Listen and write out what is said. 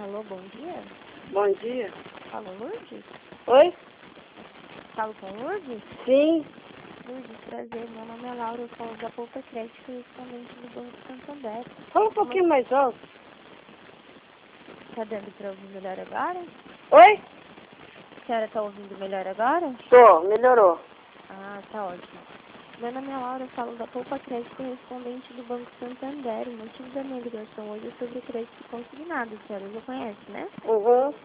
Alô, bom dia. Bom dia. Fala, Lourdes? Oi? Falo com Lourdes? Sim. Lourdes, prazer. Meu nome é Laura, eu falo da Poupa Crédito, correspondente do Banco Santander. Fala um pouquinho mais alto. Tá dando pra ouvir melhor agora? Oi? A senhora tá ouvindo melhor agora? Tô, melhorou. Ah, tá ótimo. Meu nome é Laura, eu falo da Poupa Crédito, correspondente do Banco Santander. O motivo da minha ligação hoje é sobre crédito consignado. A senhora já conhece, né? Uhum.